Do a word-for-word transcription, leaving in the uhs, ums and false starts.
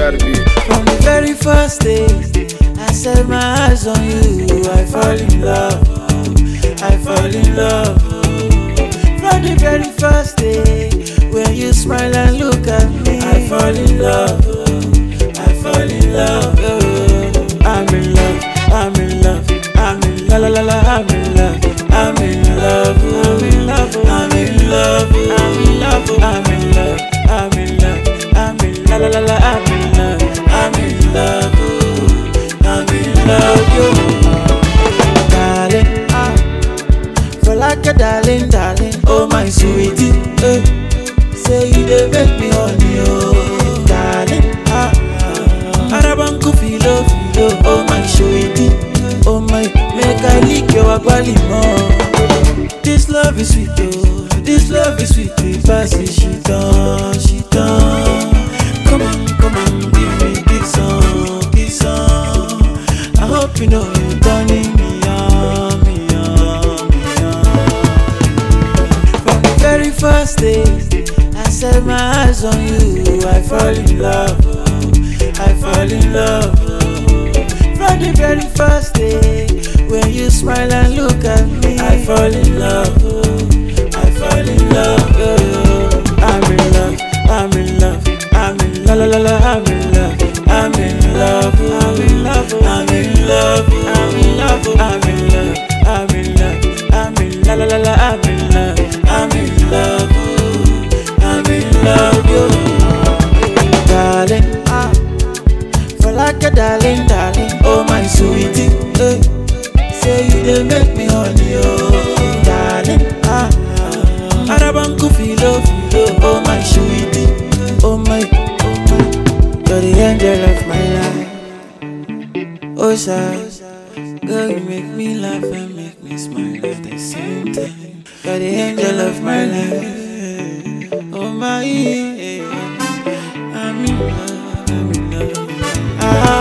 gotta be. From the very first day I set my eyes on you, I fall in love, I fall in love. From the very first day when you smile and look at me, I fall in love, I fall in love. I'm in love, I'm in love, I'm in la la la la, I'm in love, I'm in love, I'm in love, I'm in love, I'm in love, I'm in love, I'm in love, I'm in la la la la, I'm in love, I'm in love, I'm in love, yo. Darling, ah, for like a darling, darling, oh my sweetie, eh. Say you dey make me honey, oh, darling, ah, Arabanku filo filo, oh my sweetie, oh my, make I lick your agbali more. This love is sweet, oh, this love is sweet, we pass it, she done, she done. Come on, come on, give me this song, this song. I hope you know you turning me on, me on, me on. From the very first day I set my eyes on you, I fall in love, I fall in love. From the very first day when you smile and look at me, I fall in love, I fall in love. I'm in love, I'm in love, I'm in la la la la, I'm in love, I'm in love, I'm in love, I'm in love, I'm in love, I'm in love, I'm in love, I'm in la la la la, I'm in love, I'm in love, I'm in love, yo. Darling, ah, for like a darling, darling, oh my sweetie, eh. Say you dey make me honey, oh, darling, ah, Arabanku filo filo, oh my sweetie, oh my, oh my, you're the angel of my life. Oh sir, girl you make me laugh and make me smile at the same time. You're the angel of my life. Oh my, I'm in love, I'm in love. Ah,